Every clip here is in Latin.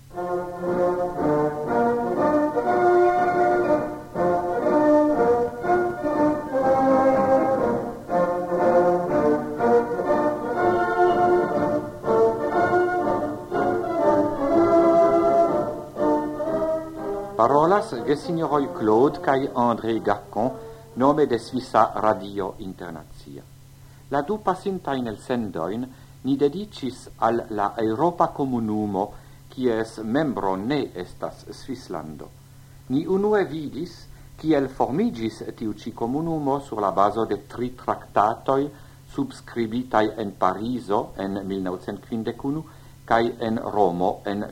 Parolas gesignoroi Claude kai André Gacon, nome de Svissa Radio Internazia. La du pasintain el sendoin ni dedicis al la Europa Comunumo, kies membro ne estas Svislando. Ni unue vidis, kiel formigis tiu ci comunumo sur la baso de 3 tractatoi subscribitai en Pariso en 1951 kai en Romo en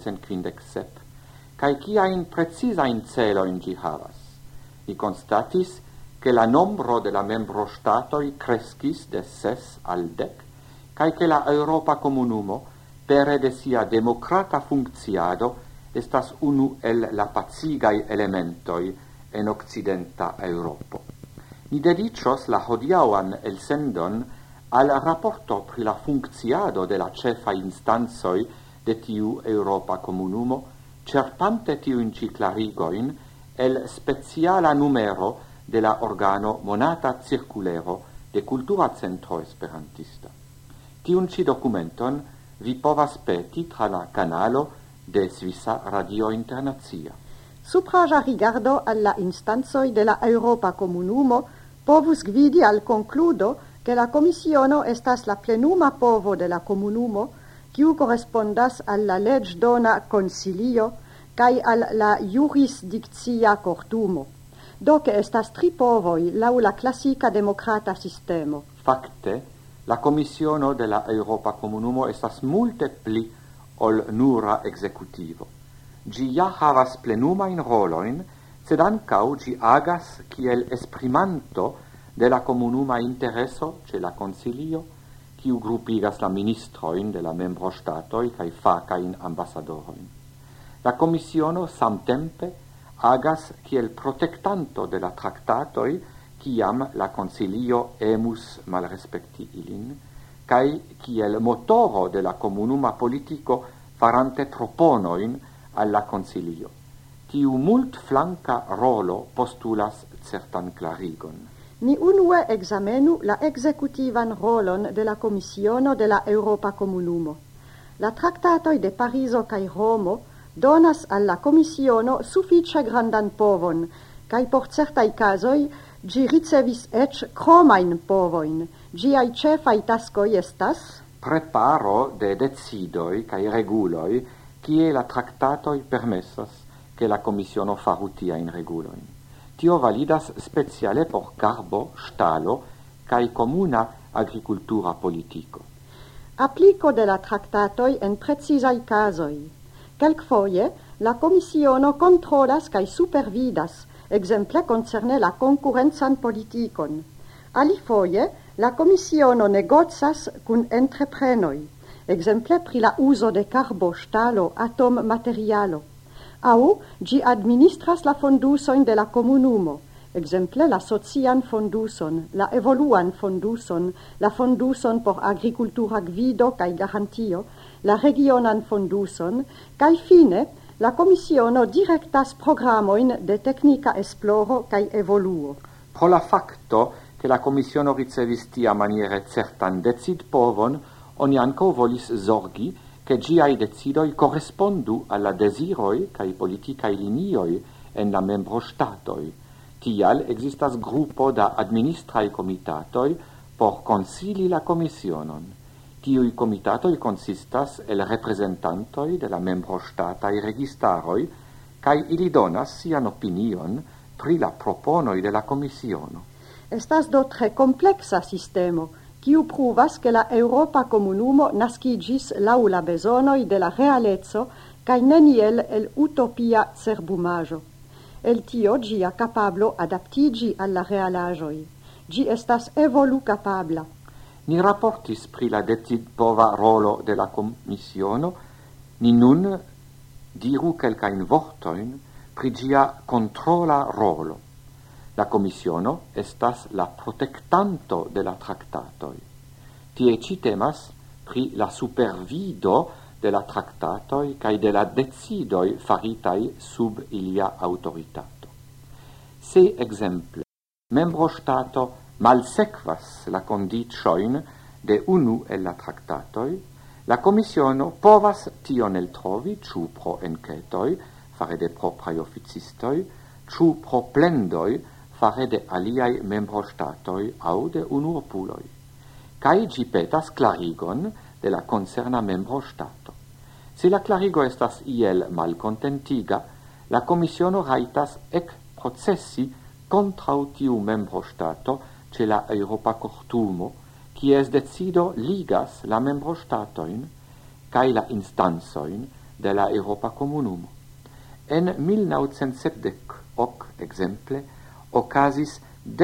1957. Kai kiain precisain celoin gi havas. Ni constatis che la nombro de la membro statoi crescis de 6 al 10, kai che la Europa Comunumo, pere de sia democrata funcciado, estas unu el la pacigai elementoi en occidenta Europo. Ni dedicios la hodiauan el sendon al rapporto pri la funcciado de la cefa instanzoi de tiu Europa Comunumo, cerpante tiu inci clarigoin el speciala numero de la organo Monata Circulero de Cultura Centro Esperantista. Tiun ci documenton vi povas peti tra la canalo de Svissa Radio Internazia. Supraja rigardo alla instanzoi de la Europa Comunumo povus gvidi al concludo che la Commissiono estas la plenuma povo de la Comunumo, quiu correspondas alla legdona Consilio cae al la jurisdictia cortumo. Do che estas 3 povoi lau la classica democrata sistemo. Facte, la Commissiono de la Europa Comunumo estas multe pli ol nura executivo. Gi ja havas plenuma in roloin, sed ancau gi agas kiel esprimanto de la comunuma intereso ce la Consilio, quiu gruppigas la ministroin de la membro statoi cae facain ambassadoroin. La Commissiono samtempe agas kiel protectanto de la tractatoi, ciam la Consilio emus malrespecti ilin, cae kiel motoro de la comunuma politico farante proponoin alla Consilio. Tiu mult flanca rolo postulas certan clarigon. Ni unue examenu la executivan rolon de la Commissiono de la Europa Comunumo. La tractatoi de Pariso cae Romo donas alla Commissiono suffice grandan povon, cae por certai casoi gi ricevis ec cromain povoin. Giai cefai taskoi estas preparo de decidoi cae reguloi kie la tractatoi permessas che la Commissiono farutia in reguloin. Tio validas speciale por carbo, stalo, cae comuna agricultura politico. Applico de la tractatoi en precisai casoi. Quelquefoie, la Commissiono controlas cae supervidas, exemple concerne la concurrenzan politikon. Alifoie, la Commissiono negocias cun entreprenoi, exemple pri la uso de carbo, stalo, atom materialo. Au, gi administras la fondusoin de la comunumo, exemple la socian fonduson, la evoluan fonduson, la fonduson por agricultura gvido cae garantio, la regionan fonduson, cae fine, la Commissiono directas programoin de technica esploro cae evoluo. Pro la facto che la Commissiono ricevis tia maniere certan decid povon, oni anco volis zorgi che giai decidoi correspondu alla desiroi cae politicae linioi en la membro statoi. Tial existas gruppo da administrae comitatoi por consili la Commissionon. Tiui comitatoi consistas el representantoi de la membro statae registaroi, cae ili donas sian opinion pri la proponoi de la Commissiono. Estas do tre complexa sistemo, quiu pruvas che la Europa Comunumo nascigis lau la besonoi de la realezzo cae neniel el utopia cerbumajo. El tio gia capablo adaptigi alla realagioi. Gi estas evolu capabla. Ni rapportis pri la decid pova rolo de la Commissiono, ni nun diru quelcain vortoin pri gia controla rolo. La Commissiono estas la protectanto de la tractatoi. Tie ci temas pri la supervido de la tractatoi cae de la decidoi faritai sub ilia autoritato. Se exemple, membro stato malsequas la condicioin de unu el la tractatoi, la Commissiono povas tion el trovi ciu pro encetoi, fare de propriai officistoi, ciu pro plendoi, fare de aliai membro statoi au de unuopuloi. Cae gi petas clarigon de la concerna membro stato. Se la clarigo estas iel malcontentiga, la Commissiono raitas ec processi contrau tiu membro stato ce la Europa Cortumo, quies decido ligas la membro statoin cae la instansoin de la Europa Comunumo. En 1978, exemple, ocasis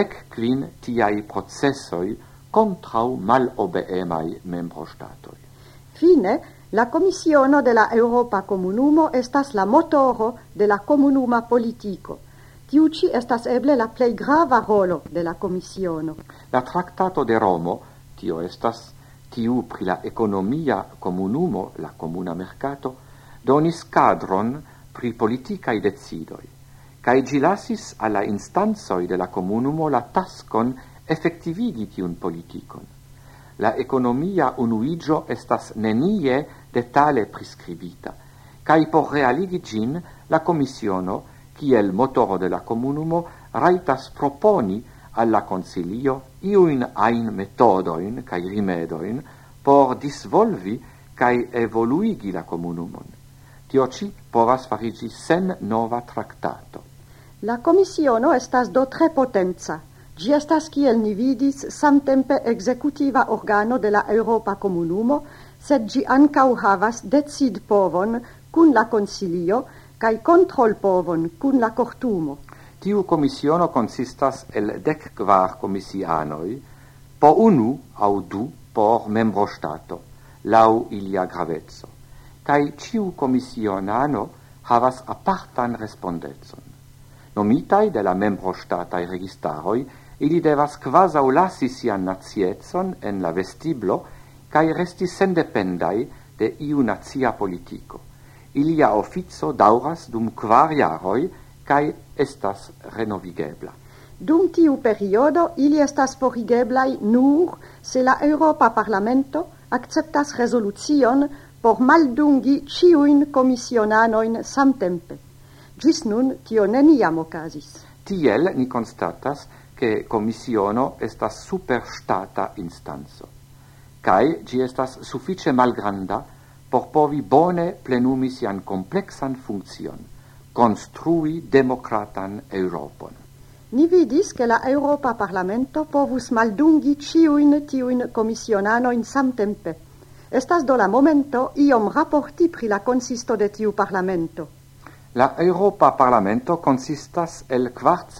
15 tiai processoi contrau malobeemai membro statoi. Fine, la Commissiono de la Europa Comunumo estas la motoro de la comunuma politico. Tiu ci estas eble la plei grava rolo de la Commissiono. La Tractato de Romo, tio estas tiu pri la economia comunumo, la comuna mercato, donis cadron pri politicae decidoi, cae gi lasis alla instansoi de la comunumo la taskon effectivigi tiun politicon. La economia unuigio estas nenie de tale prescribita, cae por realigi gin la Commissiono, kiel motoro de la comunumo, raitas proponi alla Consilio iuin ain metodoin cae rimedoin por disvolvi cae evoluigi la comunumon. Tio ci povas farigi sen nova tractato. La Commissiono estas do tre potenza. Gi estas, kiel ni vidis, samtempe executiva organo de la Europa Comunumo, sed gi ancau havas decid povon cun la Consilio cae control povon cun la Cortumo. Tiu commissiono consistas el 14 commissianoi, po unu au du por membro stato, lau ilia gravezzo, cae ciu commissionano havas apartan respondetson. Nomitai de la membro statai registaroi, ili devas quasau lasi sian nazietson en la vestiblo, cae resti sendependai de iu nazia politico. Ilia officio dauras dum 4 jaroi, cae estas renovigebla. Dum tiu periodo, ili estas forigeblai nur se la Europa Parlamento acceptas resolucion por maldungi ciuin commissionanoin samtempe. Gis nun tio neniam ocasis. Tiel ni constatas che commissiono estas superstata instanzo, cae gi estas suffice malgranda por povi bone plenumi sian complexan funccion, construi democratan Europon. Ni vidis che la Europa Parlamento povus maldungi ciuin tiuin commissionanoin samtempe. Estas do la momento iom rapporti pri la consisto de tiu Parlamento. La Europa Parlamento consistas el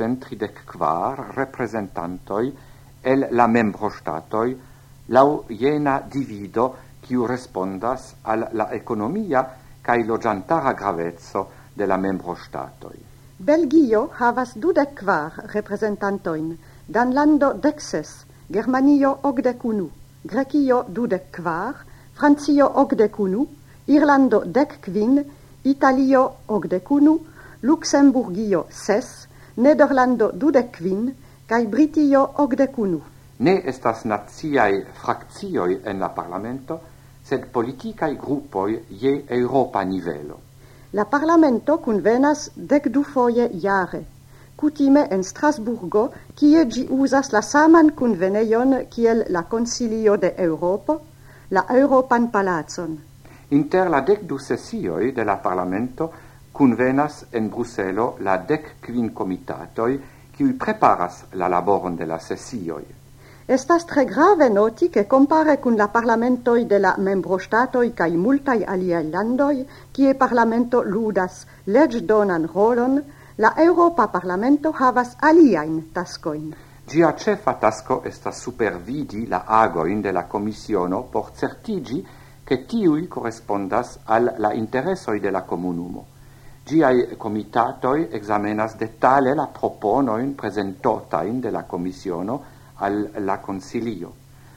434 representantoi el la membro statoi lau jena divido quiu respondas al la economia cae logiantara gravezzo de la membro statoi. Belgio havas 24 representantoin, Danlando 16, Germanio 81, Grecio 24, Francio 81, Irlando 15, Italio 81, Luxemburgio 6, Nederlando 25, cae Britio 81. Ne estas naziae fraccioi en la Parlamento, sed politicae gruppoi je Europa nivelo. La Parlamento convenas 12 foie jare, cutime en Strasburgo, kie gi usas la saman conveneion kiel la Consilio de Europo, la Europan Palazon. Inter la 12 sessioi de la Parlamento convenas en Bruselo la 15 comitatoi qui preparas la laboron de la sessioi. Estas tre grave noti che compare cun la parlamentoi de la membrostatoi cae multai aliai landoi, kie parlamento ludas legdonan rolon, la Europa Parlamento havas aliain taskoin. Gia cefa tasko estas supervidi la agoin de la Commissiono por certigi che tiui correspondas al la interessoi de la comunumo. Giai comitatoi examenas detale la proponoin presentotain de la Commissiono al la Consilio.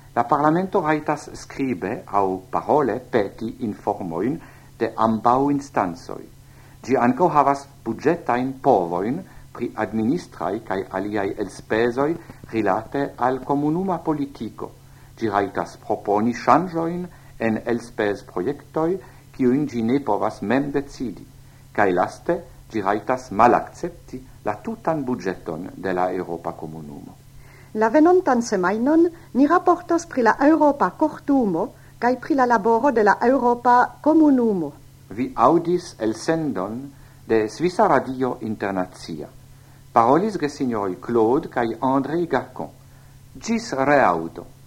La Parlamento raitas scribe au parole peti informoin de ambau instansoi. Gi anco havas budgetain povoin pri administrai cae aliai elspesoi rilate al comunuma politico. Gi raitas proponi changioin en elspes proiectoi kiuin gi ne povas mem decidi, cae laste gi raitas malaccepti la tutan budgeton de la Europa Comunumo. La venontan semainon ni rapportos pri la Europa Cortumo cae pri la laboro de la Europa Comunumo. Vi audis el sendon de Svissa Radio Internazia. Parolis ge signori Claude cae André Gacon. Gis reaudo.